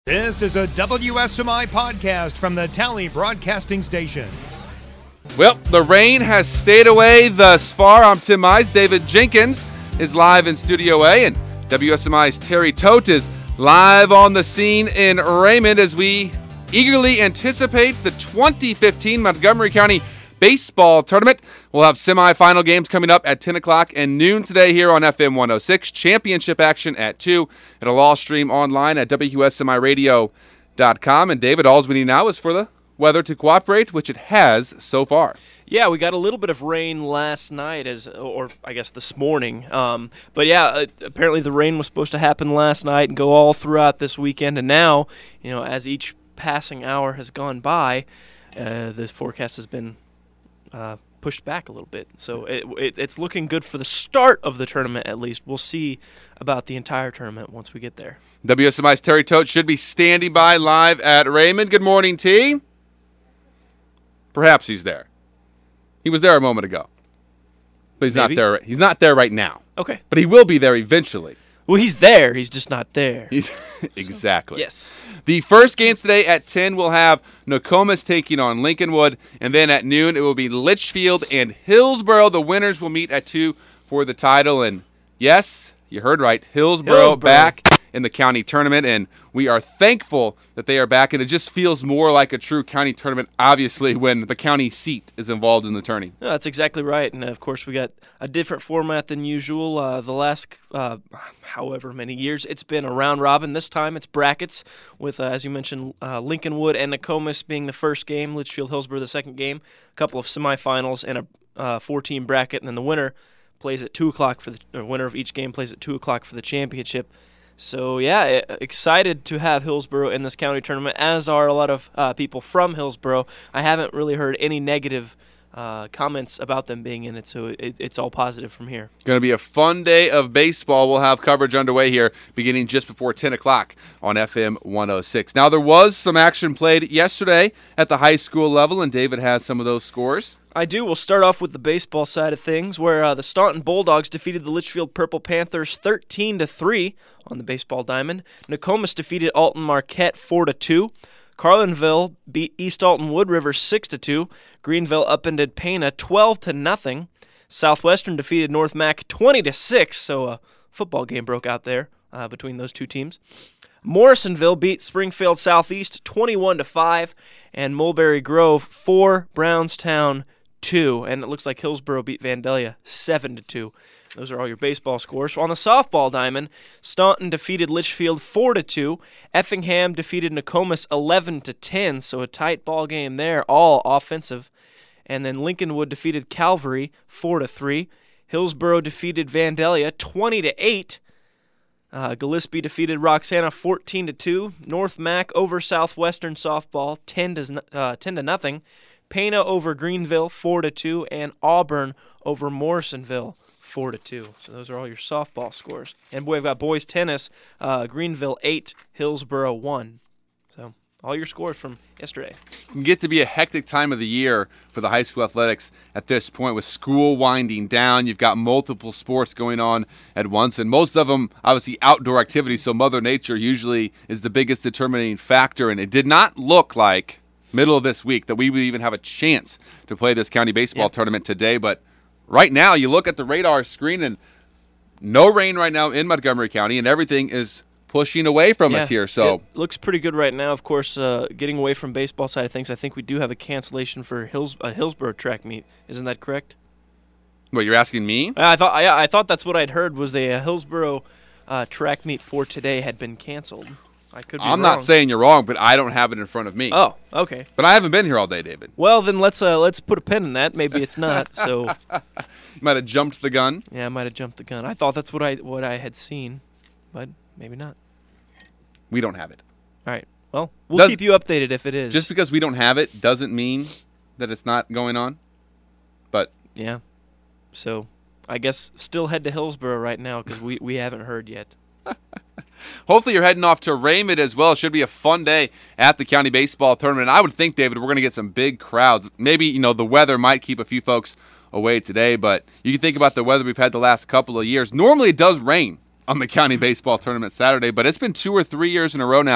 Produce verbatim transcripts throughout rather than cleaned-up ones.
This is a W S M I podcast from the Tally Broadcasting Station. Well, the rain has stayed away thus far. I'm Tim Mize. David Jenkins is live in Studio A, and W S M I's Terry Tote is live on the scene in Raymond as we eagerly anticipate the twenty fifteen Montgomery County Baseball Tournament. We'll have semifinal games coming up at ten o'clock and noon today here on F M one oh six. Championship action at two. It'll all stream online at W S M I radio dot com. And David, all we need now is for the weather to cooperate, which it has so far. Yeah, we got a little bit of rain last night, as, or I guess this morning. Um, but yeah, uh, apparently the rain was supposed to happen last night and go all throughout this weekend. And now, you know, as each passing hour has gone by, uh, the forecast has been uh, pushed back a little bit. So it, it, it's looking good for the start of the tournament, at least. We'll see about the entire tournament once we get there. W S M I's Terry Tote should be standing by live at Raymond. Good morning, T. Perhaps he's there. He was there a moment ago. But he's Maybe. not there. He's not there right now. Okay. But he will be there eventually. Well, he's there. He's just not there. Exactly. So, yes. The first game today at ten will have Nokomis taking on Lincolnwood. And then at noon, it will be Litchfield and Hillsboro. The winners will meet at two for the title. And yes, you heard right. Hillsboro, Hillsboro. back in the county tournament. And we are thankful that they are back. And it just feels more like a true county tournament, obviously, when the county seat is involved in the tourney. No, that's exactly right. And, of course, we got a different format than usual. Uh, the last uh, however many years, it's been a round robin. This time it's brackets with, uh, as you mentioned, uh, Lincolnwood and Nokomis being the first game, Litchfield, Hillsboro the second game, a couple of semifinals and a uh, four-team bracket. And then the winner plays at two o'clock for the or winner of each game plays at two o'clock for the championship. So, yeah, excited to have Hillsboro in this county tournament, as are a lot of uh, people from Hillsboro. I haven't really heard any negative uh, comments about them being in it, so it, it's all positive from here. Going to be a fun day of baseball. We'll have coverage underway here beginning just before ten o'clock on F M one oh six. Now, there was some action played yesterday at the high school level, and David has some of those scores. I do. We'll start off with the baseball side of things, where uh, the Staunton Bulldogs defeated the Litchfield Purple Panthers thirteen to three on the baseball diamond. Nokomis defeated Alton Marquette four to two. Carlinville beat East Alton Wood River six to two. Greenville upended Pana twelve to nothing. Southwestern defeated North Mac twenty to six, so a football game broke out there uh, between those two teams. Morrisonville beat Springfield Southeast twenty-one to five, and Mulberry Grove four, Brownstown two, and it looks like Hillsboro beat Vandalia seven to two. Those are all your baseball scores. On the softball diamond, Staunton defeated Litchfield four to two. Effingham defeated Nokomis eleven to ten, so a tight ball game there, all offensive. And then Lincolnwood defeated Calvary four to three. Hillsboro defeated Vandalia twenty to eight. Uh, Gillespie defeated Roxana fourteen to two. North Mac over Southwestern softball ten to uh, ten to nothing. Pana over Greenville four to two, and Auburn over Morrisonville four to two. So those are all your softball scores. And boy, we've got boys tennis. Uh, Greenville eight, Hillsboro one. So all your scores from yesterday. It can get to be a hectic time of the year for the high school athletics at this point, with school winding down. You've got multiple sports going on at once, and most of them obviously outdoor activities, so Mother Nature usually is the biggest determining factor. And it did not look like middle of this week that we would even have a chance to play this county baseball yep. tournament today. But right now, you look at the radar screen, and no rain right now in Montgomery County, and everything is pushing away from yeah, us here. So it looks pretty good right now. Of course, uh, getting away from baseball side of things, I think we do have a cancellation for Hills uh, Hillsboro track meet. Isn't that correct? What, you're asking me? I thought I, I thought that's what I'd heard, was the uh, Hillsboro uh, track meet for today had been canceled. I could be I'm wrong. not saying you're wrong, but I don't have it in front of me. Oh, okay. But I haven't been here all day, David. Well, then let's uh, let's put a pin in that. Maybe it's not. So you might have jumped the gun. Yeah, I might have jumped the gun. I thought that's what I what I had seen, but maybe not. We don't have it. All right. Well, we'll Does, keep you updated if it is. Just because we don't have it doesn't mean that it's not going on. But yeah. So I guess still head to Hillsboro right now because we, we haven't heard yet. Hopefully you're heading off to Raymond as well. It should be a fun day at the county baseball tournament. And I would think, David, we're going to get some big crowds. Maybe, you know, the weather might keep a few folks away today, but you can think about the weather we've had the last couple of years. Normally it does rain on the county baseball tournament Saturday, but it's been two or three years in a row now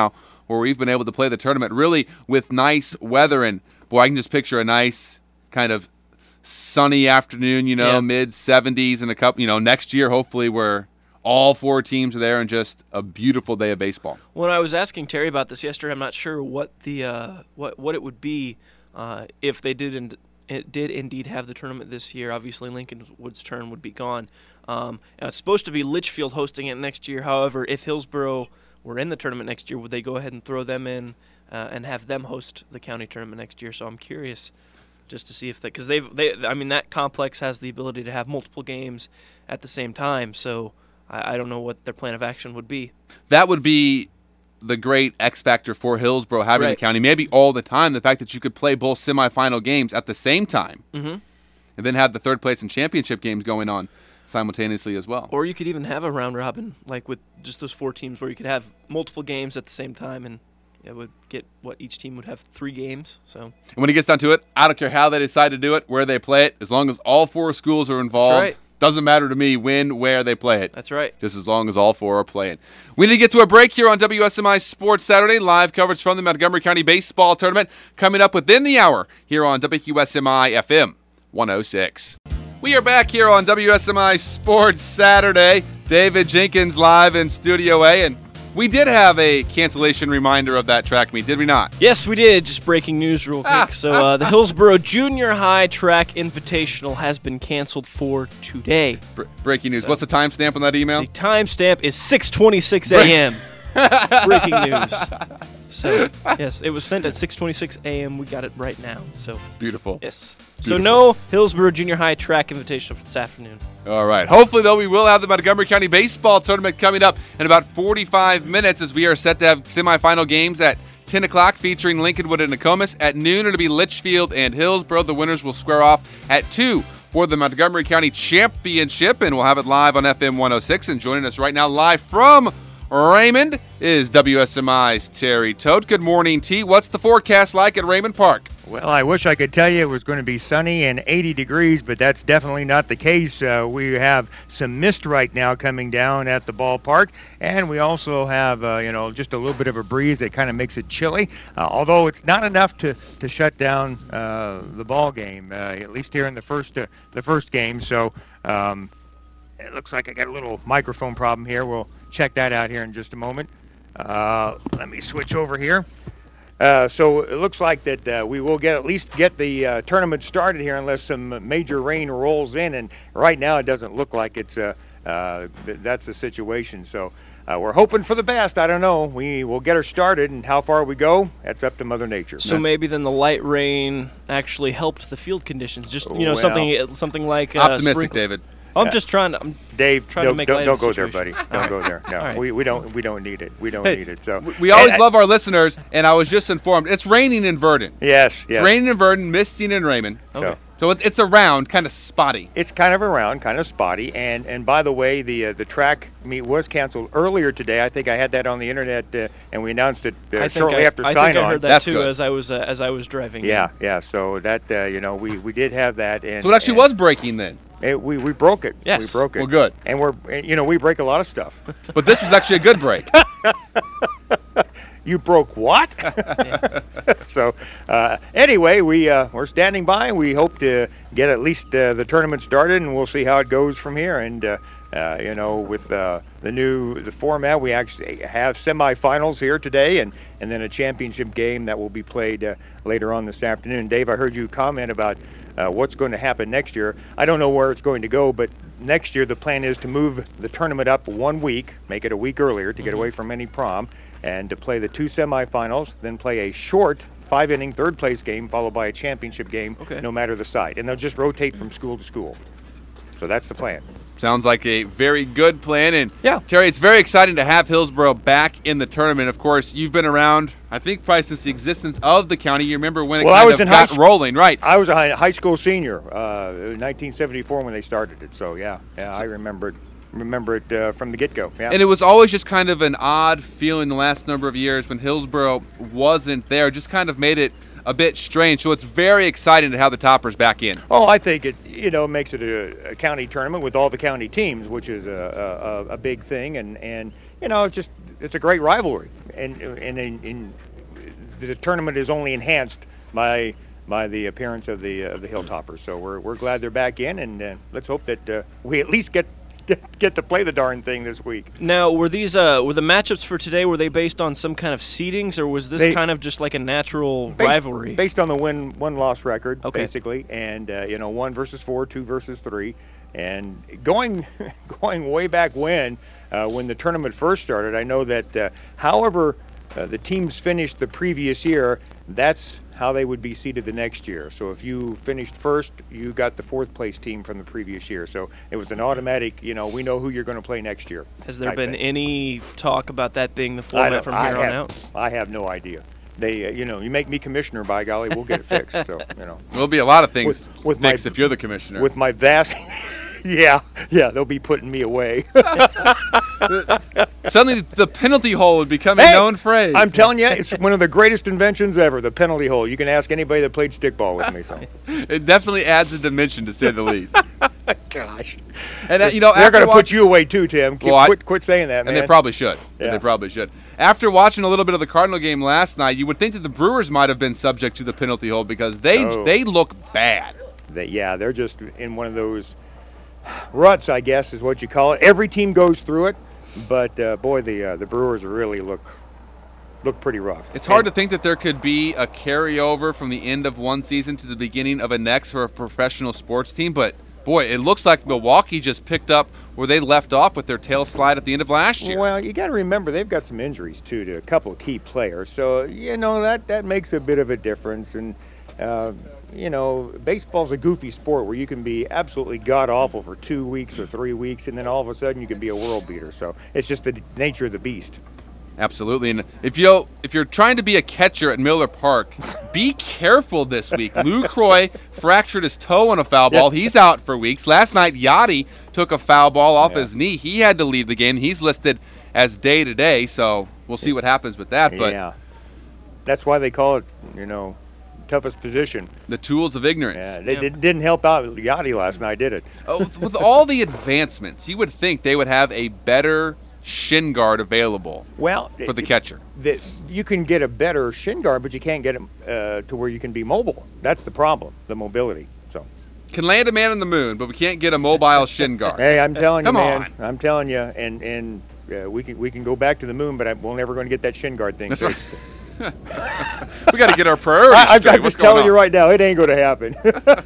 where we've been able to play the tournament really with nice weather. And, boy, I can just picture a nice kind of sunny afternoon, you know, Yeah. mid seventies and a couple, you know, next year, hopefully we're all four teams are there and just a beautiful day of baseball. When I was asking Terry about this yesterday, I'm not sure what the uh, what what it would be uh, if they did in, it did indeed have the tournament this year. Obviously, Lincolnwood's turn would be gone. Um, and it's supposed to be Litchfield hosting it next year. However, if Hillsboro were in the tournament next year, would they go ahead and throw them in uh, and have them host the county tournament next year? So I'm curious just to see if that, because they've they I mean that complex has the ability to have multiple games at the same time. So I, I don't know what their plan of action would be. That would be the great X factor for Hillsboro having Right. the county, maybe all the time. The fact that you could play both semifinal games at the same time, Mm-hmm. and then have the third place and championship games going on simultaneously as well. Or you could even have a round robin, like with just those four teams, where you could have multiple games at the same time, and it would get what each team would have three games. So And when it gets down to it, I don't care how they decide to do it, where they play it, as long as all four schools are involved. right. Doesn't matter to me when, where they play it. that's right. Just as long as all four are playing. We need to get to a break here on W S M I Sports Saturday. Live coverage from the Montgomery County Baseball Tournament coming up within the hour here on W S M I F M one oh six. We are back here on W S M I Sports Saturday. David Jenkins live in Studio A, and we did have a cancellation reminder of that track meet, did we not? Yes, we did. Just breaking news real quick. So uh, the Hillsboro Junior High Track Invitational has been canceled for today. Br- breaking news. So- What's the timestamp on that email? The timestamp is six twenty-six a.m. Breaking news. So, yes, it was sent at six twenty-six a.m. We got it right now. So, Beautiful. yes. So, Beautiful. no Hillsboro Junior High Track Invitational for this afternoon. All right. Hopefully, though, we will have the Montgomery County Baseball Tournament coming up in about forty-five minutes, as we are set to have semifinal games at ten o'clock featuring Lincolnwood and Nokomis. At noon, it'll be Litchfield and Hillsboro. The winners will square off at two for the Montgomery County Championship, and we'll have it live on F M one oh six. And joining us right now live from Raymond is W S M I's Terry Tote. Good morning, T. What's the forecast like at Raymond Park? Well, I wish I could tell you it was going to be sunny and eighty degrees, but that's definitely not the case. Uh, we have some mist right now coming down at the ballpark, and we also have, uh, you know, just a little bit of a breeze that kind of makes it chilly, uh, although it's not enough to, to shut down uh, the ball game, uh, at least here in the first, uh, the first game. So um, it looks like I got a little microphone problem here. We'll check that out here in just a moment. Uh, let me switch over here. Uh, so it looks like that uh, we will get at least get the uh, tournament started here unless some major rain rolls in, and right now it doesn't look like it's uh, uh, th- that's the situation. So uh, we're hoping for the best. I don't know. We will get her started, and how far we go, that's up to Mother Nature. So maybe then the light rain actually helped the field conditions. Just, you know, Well. something something like uh, Optimistic, sprinkle- David. I'm just trying to. I'm, Dave, Trying to don't, make don't, light don't of the go there, buddy. situation. Don't go there. No, All right. we, we don't we don't need it. We don't Hey, need it. So We always And- love our listeners, and I was just informed it's raining in Verdon. Yes, yes. It's raining in Verdon, misting in Raymond. So Okay. So it, it's around, kind of spotty. it's kind of around, kind of spotty. And and by the way, the uh, the track meet was canceled earlier today. I think I had that on the internet, uh, and we announced it uh, I think shortly I, after I sign think I on. heard that That's too good. as I was uh, as I was driving. Yeah, yeah. So that uh, you know, we, we did have that, and So it actually and was breaking then. it, we we broke it. Yes. we broke it. Well, good. And we're you know we break a lot of stuff. But this was actually a good break. You broke what? So uh, anyway, we uh, we're standing by. We hope to get at least uh, the tournament started, and we'll see how it goes from here. And uh, uh, you know, with uh, the new the format, we actually have semifinals here today, and and then a championship game that will be played uh, later on this afternoon. Dave, I heard you comment about uh, what's going to happen next year. I don't know where it's going to go, but next year the plan is to move the tournament up one week, make it a week earlier to get away from any prom, and to play the two semifinals, then play a short five-inning third-place game followed by a championship game, Okay. no matter the site. And they'll just rotate from school to school. So that's the plan. Sounds like a very good plan. And Yeah. Terry, it's very exciting to have Hillsboro back in the tournament. Of course, you've been around, I think, probably since the existence of the county. You remember when it Well, I kind was of in high got sc- rolling, right? I was a high, high school senior uh, in nineteen seventy-four when they started it. So, yeah, yeah, I remember it, remember it uh, from the get-go. Yeah. And it was always just kind of an odd feeling the last number of years when Hillsboro wasn't there. Just kind of made it a bit strange. So it's very exciting to have the Toppers back in. Oh, I think it, you know, makes it a, a county tournament with all the county teams, which is a, a, a big thing. And, and, you know, it's just it's a great rivalry, and and in, in the tournament is only enhanced by by the appearance of the uh, the Hilltoppers. So we're we're glad they're back in, and uh, let's hope that uh, we at least get. get to play the darn thing this week. Now, were these uh, were the matchups for today, were they based on some kind of seedings, or was this They- kind of just like a natural Based, rivalry? based on the win one loss record, Okay. basically, and uh, you know one versus four, two versus three, and going going way back when uh, when the tournament first started, I know that uh, however uh, the teams finished the previous year, that's how they would be seeded the next year. So if you finished first, you got the fourth place team from the previous year. So it was an automatic, you know, we know who you're going to play next year. Has there type been thing. any talk about that being the I format don't- from I here on have, out? I have no idea. They, uh, you know, you make me commissioner, by golly, we'll get it fixed. So, you know, There'll be a lot of things With- with my- fixed if you're the commissioner. with my vast, yeah, yeah, they'll be putting me away. Suddenly, the penalty hole would become a Hey, known phrase. I'm telling you, it's one of the greatest inventions ever, the penalty hole. You can ask anybody that played stickball with me. So, It definitely adds a dimension, to say the least. gosh, And uh, you know, they're after going to watch- put you away too, Tim. Keep, Well, I- quit, quit saying that, man. and they probably should. And Yeah. they probably should. After watching a little bit of the Cardinal game last night, you would think that the Brewers might have been subject to the penalty hold because they Oh. they look bad. They, yeah, they're just in one of those ruts, I guess, is what you call it. Every team goes through it, but uh, boy, the uh, the Brewers really look look pretty rough. It's hard And- to think that there could be a carryover from the end of one season to the beginning of a next for a professional sports team, but boy, it looks like Milwaukee just picked up where they left off with their tail slide at the end of last year. Well, you got to remember they've got some injuries too to a couple of key players, so you know that that makes a bit of a difference. And uh, you know, baseball's a goofy sport where you can be absolutely god awful for two weeks or three weeks, and then all of a sudden you can be a world beater. So it's just the d- nature of the beast. Absolutely, and if you if you're trying to be a catcher at Miller Park, be careful this week. Lou Croy fractured his toe on a foul ball. He's out for weeks. Last night, Yachty took a foul ball off Yeah. his knee. He had to leave the game. He's listed as day to day, so we'll see what happens with that. But yeah, that's why they call it, you know, toughest position. the tools of ignorance. Yeah, they Yeah. did, didn't help out Yachty last night, did it? Oh, with all the advancements, you would think they would have a better shin guard available Well, for the it- catcher. that you can get a better shin guard, but you can't get it uh, to where you can be mobile. That's the problem, the mobility. So, Can land a man on the moon, but we can't get a mobile shin guard. hey, I'm telling Come you, man, on. I'm telling you, and and uh, we can we can go back to the moon, but I, we're never going to get that shin guard thing That's fixed. We got to get our priorities I, I'm straight. I'm What's just telling going you on? right now, it ain't going to happen.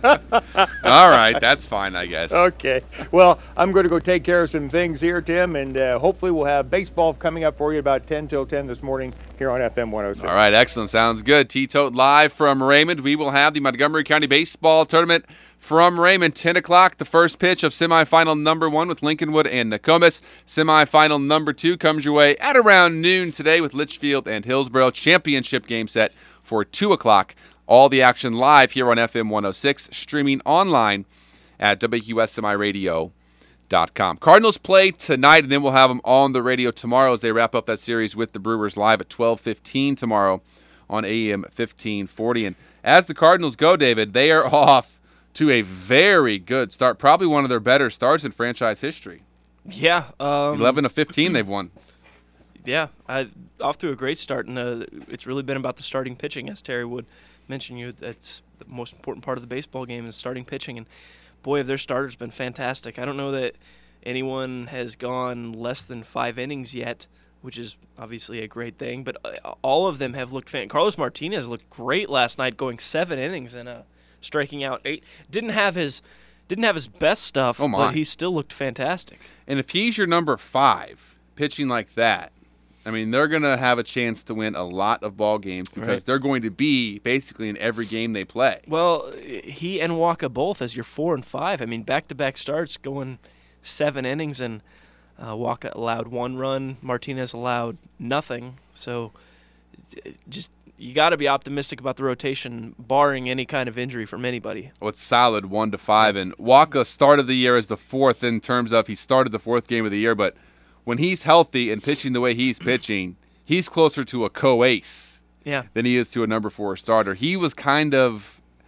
All right, that's fine, I guess. Okay. Well, I'm going to go take care of some things here, Tim, and uh, hopefully we'll have baseball coming up for you about ten till ten this morning here on F M one oh six. All right, excellent. Sounds good. T-Tote live from Raymond. We will have the Montgomery County Baseball Tournament from Raymond, ten o'clock. The first pitch of semifinal number one with Lincolnwood and Nokomis. Semifinal number two comes your way at around noon today with Litchfield and Hillsborough. Championship game set for two o'clock. All the action live here on F M one oh six, streaming online at W Q S semi radio dot com. Cardinals play tonight, and then we'll have them on the radio tomorrow as they wrap up that series with the Brewers live at twelve fifteen tomorrow on A M fifteen forty. And as the Cardinals go, David, they are off to a very good start, probably one of their better starts in franchise history. Yeah. Um, eleven of fifteen they've won. Yeah, I, off to a great start, and uh, it's really been about the starting pitching, as Terry would mention. You, that's the most important part of the baseball game is starting pitching, and boy, have their starters been fantastic. I don't know that anyone has gone less than five innings yet, which is obviously a great thing, but uh, all of them have looked fantastic. Carlos Martinez looked great last night, going seven innings and uh, striking out eight. Didn't have his didn't have his best stuff, Oh, my. but he still looked fantastic. And if he's your number five, pitching like that, I mean, they're going to have a chance to win a lot of ball games because Right. they're going to be basically in every game they play. Well, he and Waka both as your four and five. I mean, back-to-back starts going seven innings, and uh, Waka allowed one run. Martinez allowed nothing. So uh, just you got to be optimistic about the rotation, barring any kind of injury from anybody. Well, it's solid one to five. And Waka started the year as the fourth in terms of he started the fourth game of the year, but when he's healthy and pitching the way he's pitching, he's closer to a co-ace Yeah. than he is to a number four starter. He was kind of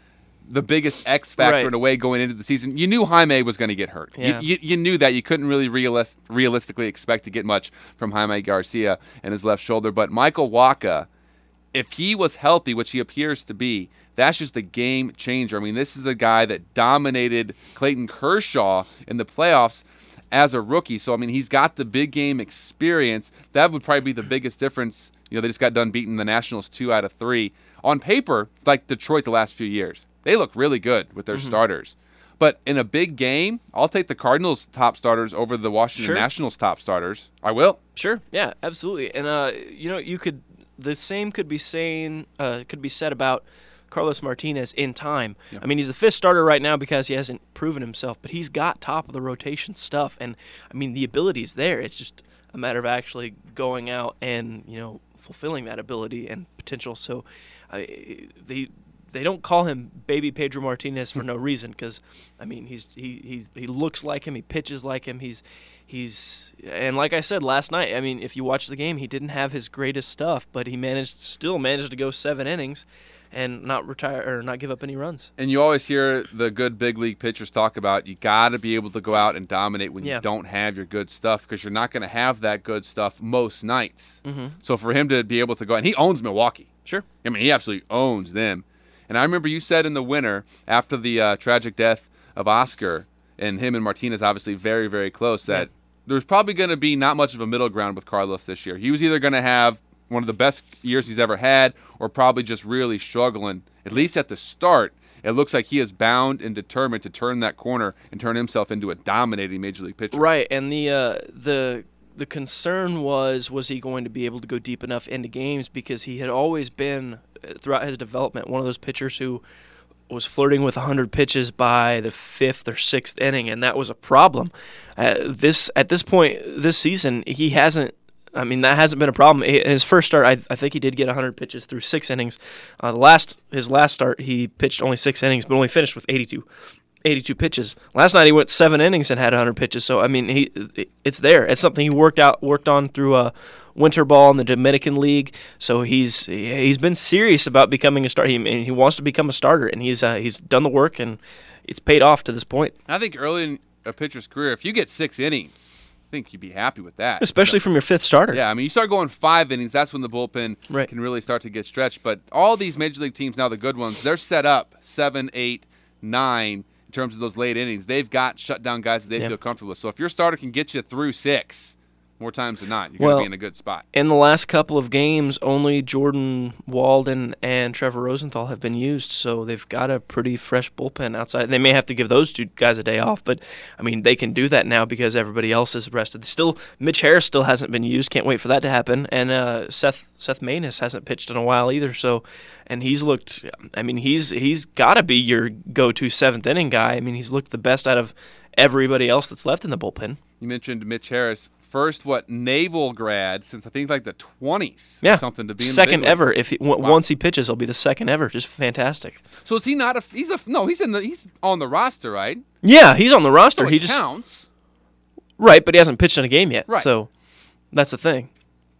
the biggest X factor Right. in a way going into the season. You knew Jaime was going to get hurt. Yeah. You, you, you knew that. You couldn't really realis- realistically expect to get much from Jaime Garcia and his left shoulder. But Michael Wacha, if he was healthy, which he appears to be, that's just a game changer. I mean, this is a guy that dominated Clayton Kershaw in the playoffs as a rookie. So, I mean, he's got the big game experience. That would probably be the biggest difference. You know, they just got done beating the Nationals two out of three. On paper, like Detroit the last few years, they look really good with their Mm-hmm. starters. But in a big game, I'll take the Cardinals' top starters over the Washington Sure. Nationals' top starters. I will. Sure. Yeah, absolutely. And uh, you know, you could the same could be saying uh, could be said about Carlos Martinez in time. Yeah. I mean, he's the fifth starter right now because he hasn't proven himself, but he's got top of the rotation stuff, and I mean, the ability's there. It's just a matter of actually going out and, you know, fulfilling that ability and potential. So, I, they they don't call him Baby Pedro Martinez for no reason, because I mean, he's he he's, he looks like him, he pitches like him, he's he's and like I said last night, I mean, if you watch the game, he didn't have his greatest stuff, but he managed still managed to go seven innings and not retire or not give up any runs. And you always hear the good big league pitchers talk about you got to be able to go out and dominate when Yeah. you don't have your good stuff, because you're not going to have that good stuff most nights. Mm-hmm. So for him to be able to go, and he owns Milwaukee. Sure. I mean, he absolutely owns them. And I remember you said in the winter, after the uh, tragic death of Oscar, and him and Martinez obviously very, very close, that Yeah. there's probably going to be not much of a middle ground with Carlos this year. He was either going to have one of the best years he's ever had, or probably just really struggling, at least at the start. It looks like he is bound and determined to turn that corner and turn himself into a dominating major league pitcher. Right, and the uh, the the concern was was he going to be able to go deep enough into games, because he had always been uh, throughout his development one of those pitchers who was flirting with one hundred pitches by the fifth or sixth inning, and that was a problem. Uh, this at this point this season, he hasn't. I mean, that hasn't been a problem. His first start, I, I think he did get one hundred pitches through six innings. Uh, the last his last start, he pitched only six innings, but only finished with eighty-two, eighty-two pitches. Last night he went seven innings and had one hundred pitches. So I mean, he it's there. It's something he worked out worked on through a winter ball in the Dominican League. So he's he's been serious about becoming a starter. He he wants to become a starter, and he's uh, he's done the work, and it's paid off to this point. I think early in a pitcher's career, if you get six innings, I think you'd be happy with that. Especially from your fifth starter. Yeah, I mean, you start going five innings, that's when the bullpen Right. can really start to get stretched. But all these major league teams now, the good ones, they're set up seven, eight, nine in terms of those late innings. They've got shutdown guys that they Yeah. feel comfortable with. So if your starter can get you through six, more times than not, you're going Well, to be in a good spot. In the last couple of games, only Jordan Walden and Trevor Rosenthal have been used, so they've got a pretty fresh bullpen outside. They may have to give those two guys a day off, but I mean, they can do that now because everybody else is rested. Still, Mitch Harris still hasn't been used. Can't wait for that to happen. And uh, Seth Seth Maness hasn't pitched in a while either. So, and he's looked. I mean, he's he's got to be your go-to seventh inning guy. I mean, he's looked the best out of everybody else that's left in the bullpen. You mentioned Mitch Harris. First, what, Naval grad since I think like the twenties. Yeah, Or something to be in the second big leagues. ever. If he, w- Wow. once he pitches, he'll be the second ever. Just fantastic. So is he not a? He's a no. He's in the. He's on the roster, right? Yeah, he's on the roster. So he it just counts. right, but he hasn't pitched in a game yet. Right. So that's the thing.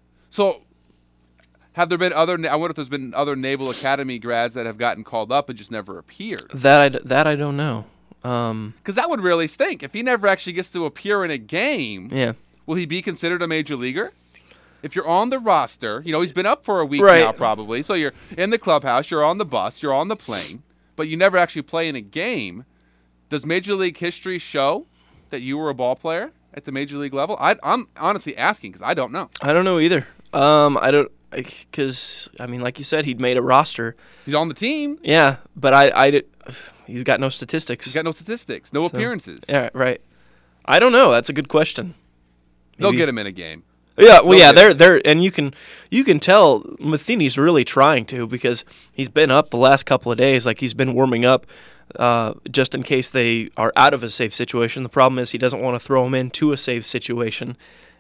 So, have there been other? I wonder if there's been other Naval Academy grads that have gotten called up and just never appeared. That I d- that I don't know. Um, Because that would really stink if he never actually gets to appear in a game. yeah. Will he be considered a major leaguer? If you're on the roster, you know he's been up for a week Right. now probably. So you're in the clubhouse, you're on the bus, you're on the plane, but you never actually play in a game. Does Major League history show that you were a ball player at the major league level? I, I'm honestly asking because I don't know. I don't know either. Um, I don't because I mean, like you said, he'd made a roster. He's on the team. Yeah, but I I did, he's got no statistics. He's got no statistics, no So, appearances. Yeah, right. I don't know. That's a good question. They'll Maybe- get him in a game. Yeah, well, They'll yeah, get they're they're and you can you can tell Matheny's really trying to, because he's been up the last couple of days, like he's been warming up uh, just in case they are out of a safe situation. The problem is he doesn't want to throw him into a safe situation,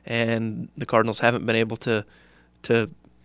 and the Cardinals haven't been able to to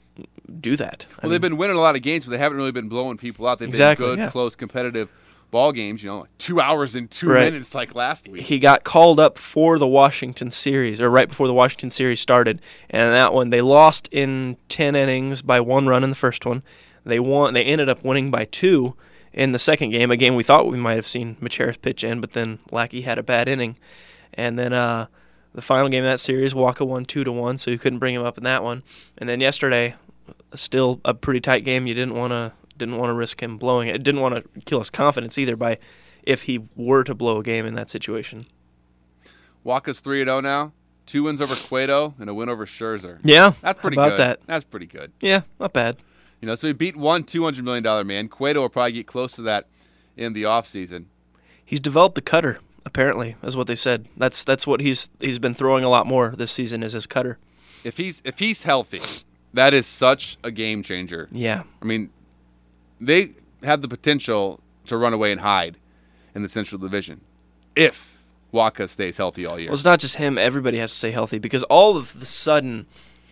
do that. I Well, they've mean, been winning a lot of games, but they haven't really been blowing people out. They've Exactly, been good, yeah. close, competitive ball games. You know, like two hours and two Right. minutes like last week. he got called up for the Washington series, or right before the Washington series started, and that one they lost in ten innings by one run in the first one. They won. They ended up winning by two in the second game, a game we thought we might have seen Macheras pitch in, but then Lackey had a bad inning. And then uh, the final game of that series, Waka won two to one, so you couldn't bring him up in that one. And then yesterday, still a pretty tight game. You didn't want to didn't want to risk him blowing it. Didn't want to kill his confidence either by if he were to blow a game in that situation. Waka's three and oh now. Two wins over Cueto and a win over Scherzer. Yeah, that's pretty about good. That. That's pretty good. Yeah, not bad. You know, so he beat one two hundred million dollars man. Cueto will probably get close to that in the offseason. He's developed the cutter, apparently, is what they said. That's that's what he's he's been throwing a lot more this season is his cutter. If he's if he's healthy, that is such a game changer. Yeah. I mean, they have the potential to run away and hide in the Central Division if Waka stays healthy all year. Well, it's not just him. Everybody has to stay healthy because all of the sudden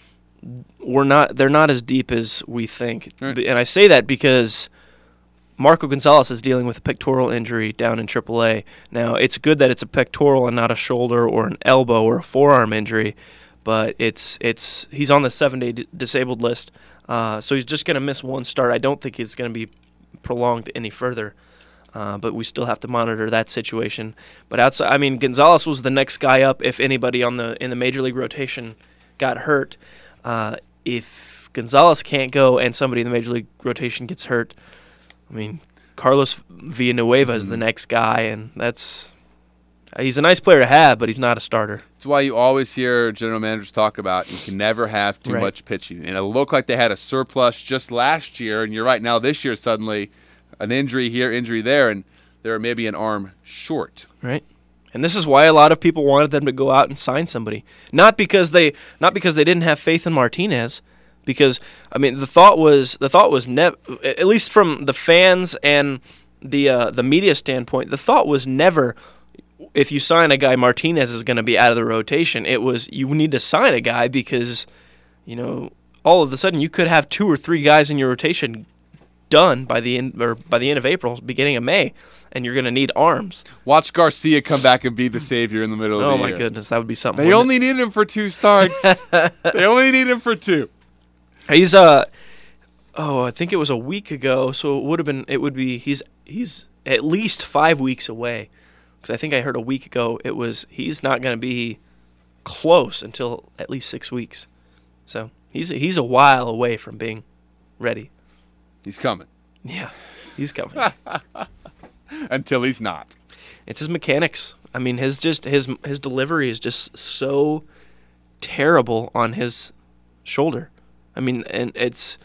we're not they're not as deep as we think. Right. And I say that because Marco Gonzalez is dealing with a pectoral injury down in triple A. Now, it's good that it's a pectoral and not a shoulder or an elbow or a forearm injury, but it's it's he's on the seven-day d- disabled list, uh, so he's just going to miss one start. I don't think it's going to be prolonged any further, uh, but we still have to monitor that situation. But outside, I mean, Gonzalez was the next guy up if anybody on the in the major league rotation got hurt. Uh, if Gonzalez can't go and somebody in the major league rotation gets hurt, I mean, Carlos Villanueva is the next guy, and that's he's a nice player to have, but he's not a starter. That's why you always hear general managers talk about you can never have too Right. much pitching. And it looked like they had a surplus just last year, and you're right, now this year suddenly an injury here, injury there, and they're maybe an arm short. Right. And this is why a lot of people wanted them to go out and sign somebody. Not because they not because they didn't have faith in Martinez, because I mean the thought was the thought was never, at least from the fans and the uh, the media standpoint, the thought was never if you sign a guy, Martinez is going to be out of the rotation. It was you need to sign a guy because, you know, all of a sudden you could have two or three guys in your rotation done by the end or by the end of April, beginning of May, and you're going to need arms. Watch Garcia come back and be the savior in the middle of Oh the my year. goodness, that would be something. They wouldn't only need him for two starts. They only need him for two. it? He's uh oh, I think it was a week ago, so it would have been it would be he's he's at least five weeks away. Because I think I heard a week ago it was he's not going to be close until at least six weeks. So he's he's a while away from being ready. He's coming. Yeah, he's coming. Until he's not. It's his mechanics. I mean, his just his his delivery is just so terrible on his shoulder. I mean, and it's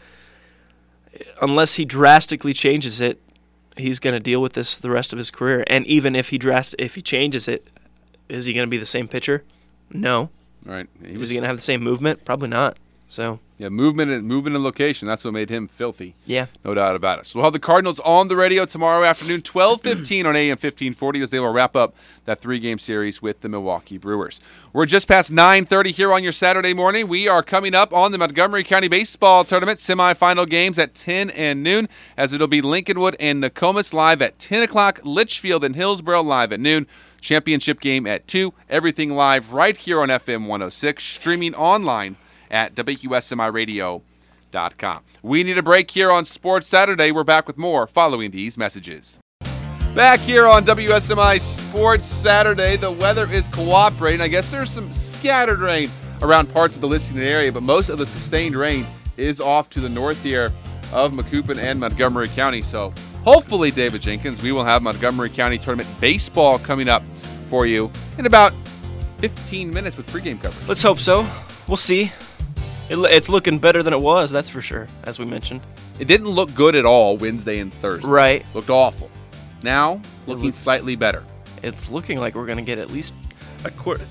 unless he drastically changes it, he's going to deal with this the rest of his career. And even if he drast if he changes it, is he going to be the same pitcher? No. Right. He Is was, he going to have the same movement? Probably not. So yeah, movement and movement and location. That's what made him filthy. yeah, No doubt about it. So we'll have the Cardinals on the radio tomorrow afternoon, twelve fifteen on A M fifteen forty, as they will wrap up that three-game series with the Milwaukee Brewers. We're just past nine thirty here on your Saturday morning. We are coming up on the Montgomery County Baseball Tournament semifinal games at ten and noon, as it'll be Lincolnwood and Nokomis live at ten o'clock, Litchfield and Hillsboro live at noon, championship game at two, everything live right here on F M one oh six, streaming online at W Q S M I radio dot com. We need a break here on Sports Saturday. We're back with more following these messages. Back here on W S M I Sports Saturday, the weather is cooperating. I guess there's some scattered rain around parts of the listening area, but most of the sustained rain is off to the north here of Macoupin and Montgomery County. So hopefully, David Jenkins, we will have Montgomery County Tournament baseball coming up for you in about fifteen minutes with pregame coverage. let's hope so. We'll see. It, it's looking better than it was, that's for sure, as we mentioned. It didn't look good at all Wednesday and Thursday. Right. Looked awful. Now, looking looks- slightly better. It's looking like we're going to get at least a quarter.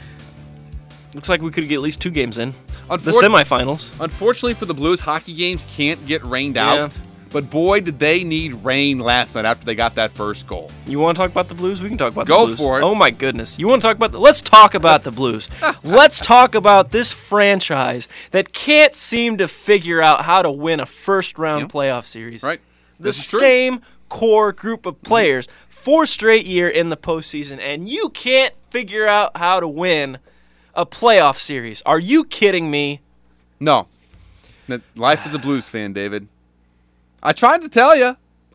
Looks like we could get at least two games in. The Unfor- semifinals. Unfortunately for the Blues, hockey games can't get rained Yeah. out. But boy, did they need rain last night after they got that first goal. You want to talk about the Blues? We can talk about Go the Blues. for it. Oh my goodness. You want to talk about the Let's talk about the Blues. Let's talk about this franchise that can't seem to figure out how to win a first round Yep. playoff series. Right? The This is true. same core group of players, four straight year in the postseason, and you can't figure out how to win a playoff series. Are you kidding me? No. That- Life as a Blues fan, David. I tried to tell you.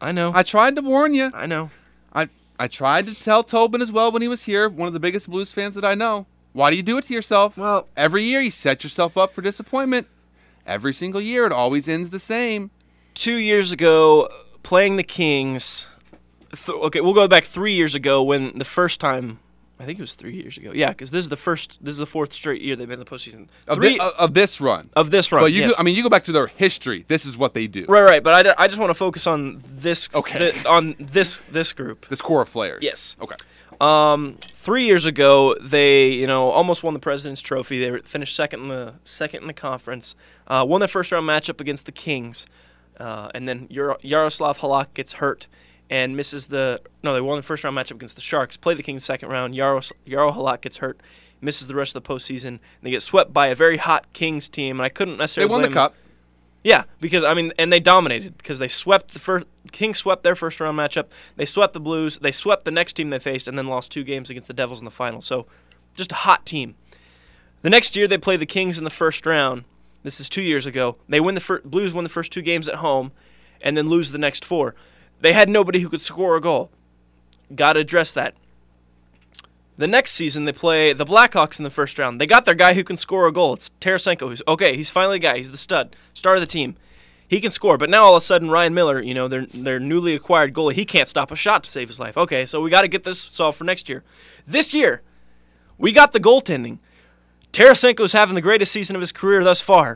I know. I tried to warn you. I know. I I tried to tell Tobin as well when he was here, one of the biggest Blues fans that I know. Why do you do it to yourself? Well, every year you set yourself up for disappointment. Every single year it always ends the same. Two years ago, playing the Kings. Th- okay, we'll go back three years ago when the first time. I think it was three years ago. Yeah, because this is the first. This is the fourth straight year they've been in the postseason. Of, Three, thi- of this run. of this run. But you, yes. go, I mean, you go back to their history. This is what they do. Right, right. But I, d- I just want to focus on this. Okay. th- on this this group. This core of players. Yes. Okay. Um, three years ago, they you know almost won the President's Trophy. They were- finished second in the second in the conference. Uh, won their first round matchup against the Kings, uh, and then Yar- Yaroslav Halak gets hurt and misses the. No, they won the first round matchup against the Sharks. Play the Kings second round. Yaros, Yaro Halak gets hurt, misses the rest of the postseason. And they get swept by a very hot Kings team, and I couldn't They necessarily. won the blame cup. Yeah, because I mean, and they dominated because they swept the first. Kings swept their first round matchup. They swept the Blues. They swept the next team they faced, and then lost two games against the Devils in the final. So, just a hot team. The next year they play the Kings in the first round. This is two years ago. They win the fir- Blues win the first two games at home, and then lose the next four. They had nobody who could score a goal. Got to address that. The next season, they play the Blackhawks in the first round. They got their guy who can score a goal. It's Tarasenko. Who's okay. He's finally the guy. He's the stud, star of the team. He can score. But now all of a sudden, Ryan Miller, you know, their their newly acquired goalie, he can't stop a shot to save his life. Okay, so we got to get this solved for next year. This year, we got the goaltending. Tarasenko's having the greatest season of his career thus far.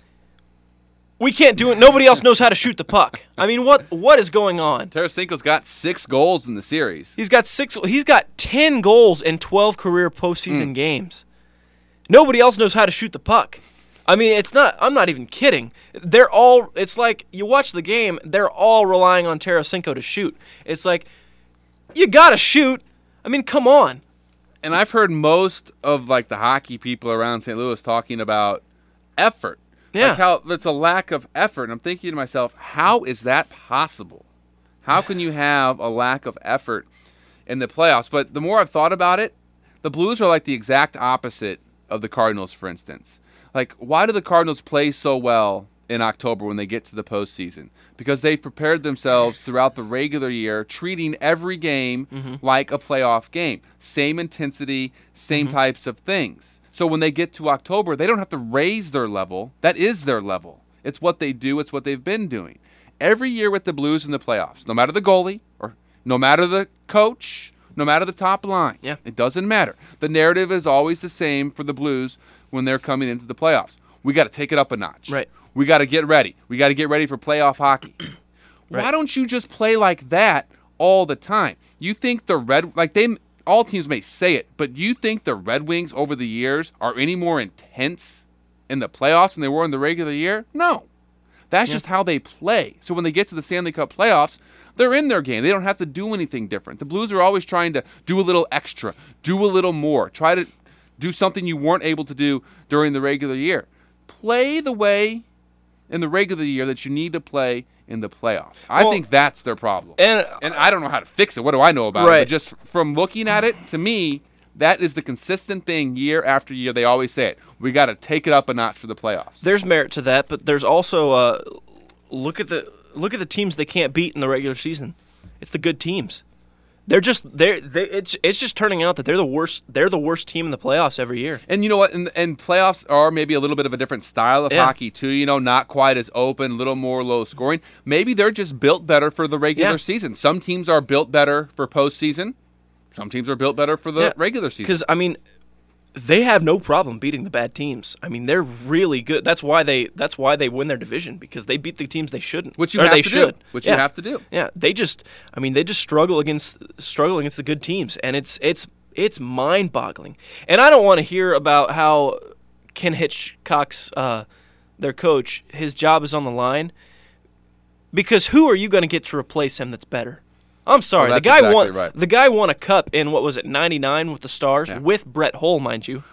We can't do it. Nobody else knows how to shoot the puck. I mean, what what is going on? Tarasenko's got six goals in the series. He's got six. He's got ten goals in twelve career postseason Mm. games. Nobody else knows how to shoot the puck. I mean, it's not. I'm not even kidding. They're all. It's like you watch the game. They're all relying on Tarasenko to shoot. It's like you gotta shoot. I mean, come on. And I've heard most of like the hockey people around Saint Louis talking about effort. Yeah. Like how it's a lack of effort. And I'm thinking to myself, how is that possible? How can you have a lack of effort in the playoffs? But the more I've thought about it, the Blues are like the exact opposite of the Cardinals, for instance. Like, why do the Cardinals play so well in October when they get to the postseason? Because they've prepared themselves throughout the regular year, treating every game Mm-hmm. like a playoff game. Same intensity, same Mm-hmm. types of things. So when they get to October, they don't have to raise their level. That is their level. It's what they do. It's what they've been doing. Every year with the Blues in the playoffs, no matter the goalie or no matter the coach, no matter the top line, Yeah. it doesn't matter. The narrative is always the same for the Blues when they're coming into the playoffs. We got to take it up a notch. Right. We got to get ready. We got to get ready for playoff hockey. Why Right. don't you just play like that all the time? You think the Red, like they, all teams may say it, but you think the Red Wings over the years are any more intense in the playoffs than they were in the regular year? No. That's Yeah. just how they play. So when they get to the Stanley Cup playoffs, they're in their game. They don't have to do anything different. The Blues are always trying to do a little extra, do a little more, try to do something you weren't able to do during the regular year. Play the way in the regular year that you need to play in the playoffs. I Well, think that's their problem. And And I don't know how to fix it. What do I know about it? Right. But just from looking at it, to me, that is the consistent thing year after year. They always say it. We got to take it up a notch for the playoffs. there's merit to that, but there's also uh, look at the look at the teams they can't beat in the regular season. It's the good teams. They're just they're they it's it's just turning out that they're the worst they're the worst team in the playoffs every year. And you know what? And, and playoffs are maybe a little bit of a different style of Yeah. hockey, too. You know, not quite as open, a little more low scoring. Maybe they're just built better for the regular Yeah. season. Some teams are built better for postseason. Some teams are built better for the Yeah, regular season. Because I mean, they have no problem beating the bad teams. I mean, they're really good. That's why they that's why they win their division, because they beat the teams they shouldn't. Which you or have they to should. do. Which yeah. you have to do. Yeah, they just I mean, they just struggle against struggle against the good teams, and it's it's it's mind-boggling. And I don't want to hear about how Ken Hitchcock's uh, their coach, his job is on the line, because who are you going to get to replace him that's better? I'm sorry. Oh, the that's guy exactly won. right. The guy won a cup in what was it, ninety-nine with the Stars, Yeah. with Brett Hull, mind you.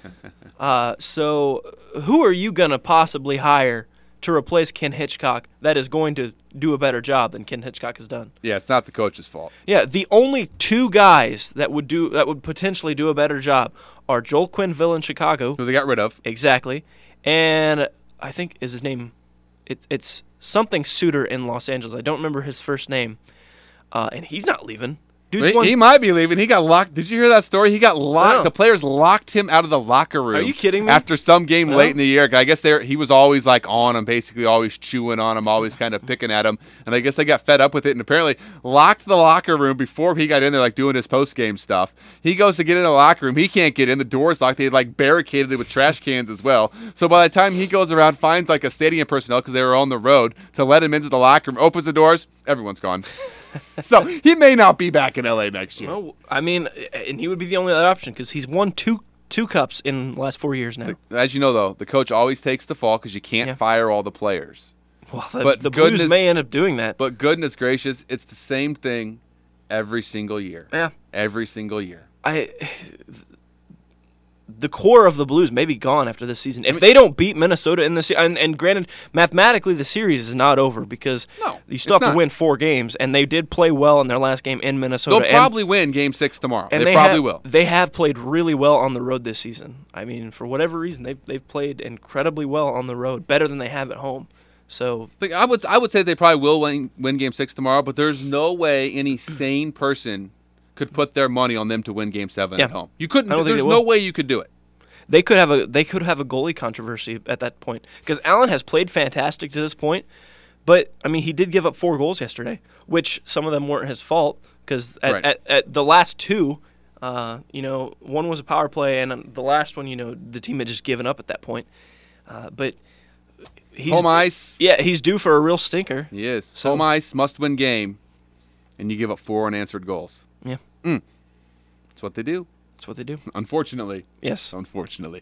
uh, so, who are you gonna possibly hire to replace Ken Hitchcock that is going to do a better job than Ken Hitchcock has done? Yeah, it's not the coach's fault. Yeah, the only two guys that would do that would potentially do a better job are Joel Quenneville in Chicago, Who they got rid of. exactly, and I think is his name. It's it's something Suter in Los Angeles. I don't remember his first name, uh, and he's not leaving. Dude's he, won- he might be leaving. He got locked. Did you hear that story? He got locked. No. The players locked him out of the locker room. Are you kidding me? After some game No. late in the year. I guess they he was always like on him, basically always chewing on him, always kind of picking at him. And I guess they got fed up with it and apparently locked the locker room before he got in there, like doing his post game stuff. He goes to get in the locker room. He can't get in. The door's locked. They had like barricaded it with trash cans as well. So by the time he goes around, finds like a stadium personnel because they were on the road to let him into the locker room, opens the doors, everyone's gone. So he may not be back in L A next year. Well, I mean, and he would be the only other option because he's won two two cups in the last four years now. As you know, though, the coach always takes the fall because you can't Yeah. fire all the players. Well, the, But the Blues goodness- may end up doing that. But goodness gracious, it's the same thing every single year. Yeah. Every single year. I the core of the Blues may be gone after this season. If they don't beat Minnesota in the se- and, and granted, mathematically the series is not over because No, you still it's have to not. win four games, and they did play well in their last game in Minnesota. They'll and, probably win Game Six tomorrow. and they, they probably have, will. They have played really well on the road this season. I mean, for whatever reason, they've they've played incredibly well on the road, better than they have at home. So Like, I would I would say they probably will win, win Game Six tomorrow, but there's no way any sane person could put their money on them to win Game Seven Yeah. at home. You couldn't. I don't think There's they no will. way you could do it. they could have a they could have a goalie controversy at that point because Allen has played fantastic to this point, but I mean he did give up four goals yesterday, which some of them weren't his fault because at, Right. at, at the last two, uh, you know, one was a power play and the last one, you know, the team had just given up at that point. Uh, but he's Home ice. yeah, he's due for a real stinker. He is. So- Home ice, must-win game, and you give up four unanswered goals. Yeah, That's what they do, that's what they do. unfortunately. Yes. Unfortunately.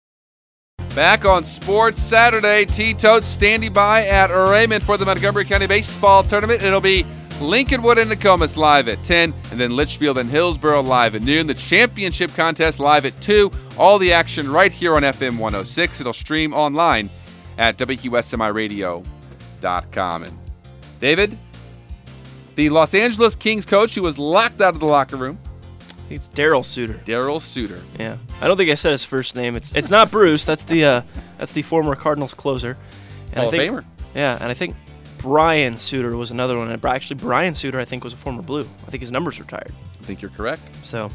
Back on Sports Saturday, T-Totes standing by at Raymond for the Montgomery County Baseball Tournament. It'll be Lincolnwood and Nokomis live at ten, and then Litchfield and Hillsboro live at noon. The championship contest live at two. All the action right here on F M one oh six. It'll stream online at W Q S M I radio dot com. And David, the Los Angeles Kings coach who was locked out of the locker room, I think it's Daryl Suter. Daryl Suter. Yeah, I don't think I said his first name. It's it's not Bruce. That's the uh, that's the former Cardinals closer. And Hall I think, of Famer. Yeah, and I think Brian Suter was another one. And actually, Brian Suter I think was a former Blue. I think his number's retired. I think you're correct. So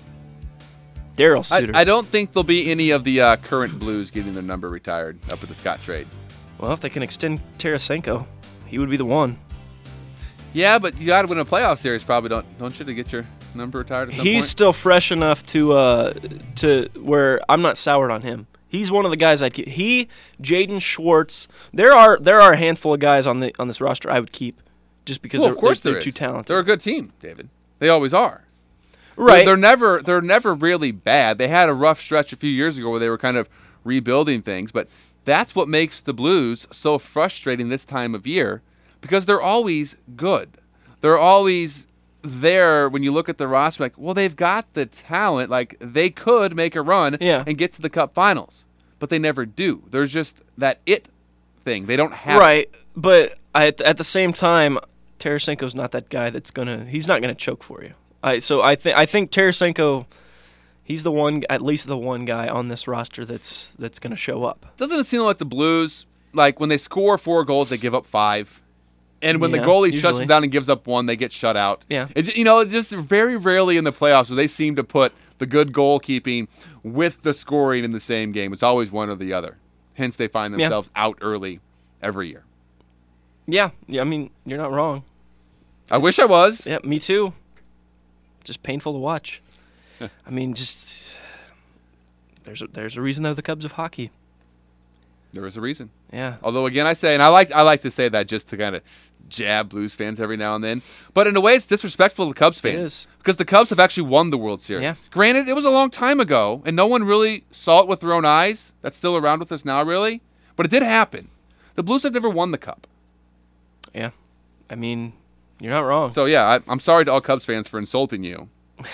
Daryl I, Suter. I don't think there'll be any of the uh, current Blues getting their number retired up at the Scott trade. well, if they can extend Tarasenko, he would be the one. Yeah, but you got to win a playoff series, probably don't don't you to get your number retired at some He's point? still fresh enough to uh to where I'm not soured on him. He's one of the guys I'd keep. He, Jaden Schwartz. There are there are a handful of guys on the on this roster I would keep, just because well, they're, of course they're, there they're is. too talented. They're a good team, David. They always are. right. They're, they're never they're never really bad. They had a rough stretch a few years ago where they were kind of rebuilding things, but that's what makes the Blues so frustrating this time of year because they're always good. They're always there when you look at the roster like, well, they've got the talent. Like, they could make a run Yeah. and get to the Cup Finals, but they never do. There's just that it thing. They don't have it. Right, but I, at the same time, Tarasenko's not that guy that's gonna. He's not gonna choke for you. I so I think I think Tarasenko, he's the one, at least the one guy on this roster that's that's gonna show up. Doesn't it seem like the Blues, like when they score four goals, they give up five? And when Yeah, the goalie shuts usually. them down and gives up one, they get shut out. Yeah. It, you know, it's just very rarely in the playoffs where they seem to put the good goalkeeping with the scoring in the same game. It's always one or the other. Hence, they find Yeah. themselves out early every year. Yeah, yeah. I mean, you're not wrong. I wish I was. Yeah, me too. Just painful to watch. I mean, just there's a, there's a reason they're the Cubs of hockey. There is a reason. Yeah. Although, again, I say, and I like I like to say that just to kind of jab Blues fans every now and then. But in a way, it's disrespectful to Cubs fans. It is. Because the Cubs have actually won the World Series. Yeah. Granted, it was a long time ago, and no one really saw it with their own eyes. That's still around with us now, really. But it did happen. The Blues have never won the Cup. Yeah. I mean, you're not wrong. So, yeah, I, I'm sorry to all Cubs fans for insulting you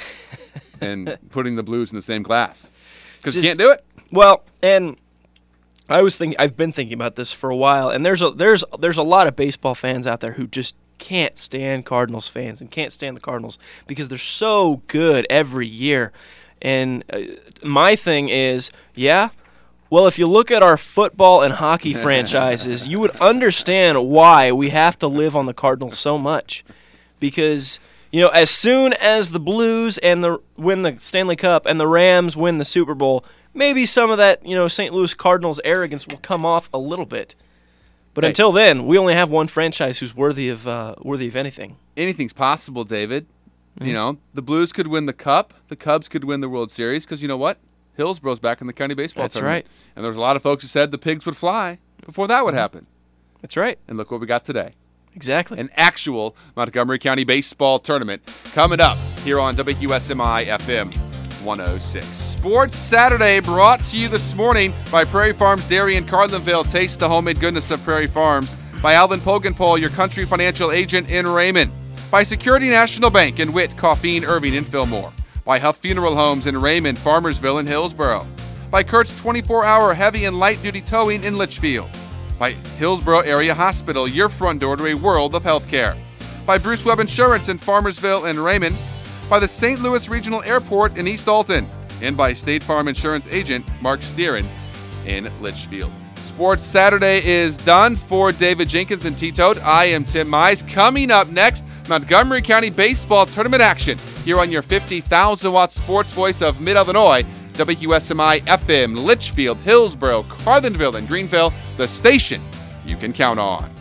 and putting the Blues in the same class. Because you Just- can't do it. Well, and I was thinking, I've been thinking about this for a while, and there's a there's there's a lot of baseball fans out there who just can't stand Cardinals fans and can't stand the Cardinals because they're so good every year. And uh, my thing is, yeah, Well, if you look at our football and hockey franchises, you would understand why we have to live on the Cardinals so much. Because, you know, as soon as the Blues and the win the Stanley Cup and the Rams win the Super Bowl, maybe some of that, you know, Saint Louis Cardinals arrogance will come off a little bit. But Hey. until then, we only have one franchise who's worthy of uh, worthy of anything. Anything's possible, David. You know, the Blues could win the Cup. The Cubs could win the World Series because you know what? Hillsboro's back in the county baseball That's tournament. right. And there was a lot of folks who said the Pigs would fly before that would happen. That's right. And look what we got today. Exactly. An actual Montgomery County baseball tournament coming up here on W S M I F M one oh six. Sports Saturday brought to you this morning by Prairie Farms Dairy in Carlinville. Taste the homemade goodness of Prairie Farms. By Alvin Pogenpol, your country financial agent in Raymond. By Security National Bank in Witt, Coffeen, Irving, and Fillmore. By Huff Funeral Homes in Raymond, Farmersville, and Hillsboro. By Kurt's twenty-four hour heavy and light duty towing in Litchfield. By Hillsboro Area Hospital, your front door to a world of healthcare. By Bruce Webb Insurance in Farmersville and Raymond. By the Saint Louis Regional Airport in East Alton. And by State Farm Insurance agent Mark Steeran in Litchfield. Sports Saturday is done. For David Jenkins and T-Toad, I am Tim Mize. Coming up next, Montgomery County baseball tournament action here on your fifty thousand watt sports voice of Mid-Illinois, W S M I F M, Litchfield, Hillsboro, Carlinville, and Greenville, the station you can count on.